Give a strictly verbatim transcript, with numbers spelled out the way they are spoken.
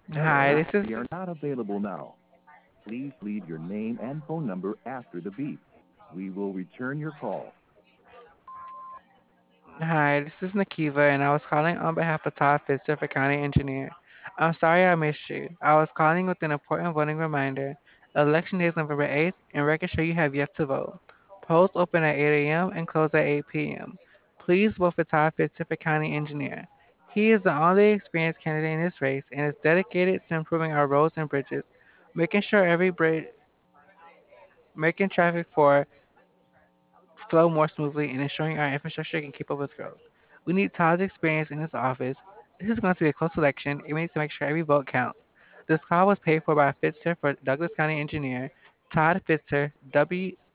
Hi, Hello, this is we are not available now. Please leave your name and phone number after the beep. We will return your call. Hi, this is Nakiva, and I was calling on behalf of Todd Fitzer for County Engineer. I'm sorry I missed you. I was calling with an important voting reminder. Election day is November eighth, and records show you have yet to vote. Polls open at eight a m and close at eight p m. Please vote for Todd Fitzer for County Engineer. He is the only experienced candidate in this race and is dedicated to improving our roads and bridges, making sure every bridge, making traffic for flow more smoothly and ensuring our infrastructure can keep up with growth. We need Todd's experience in this office. This is going to be a close election, and we need to make sure every vote counts. This call was paid for by Fitzer for Douglas County Engineer, Todd Fitzer, W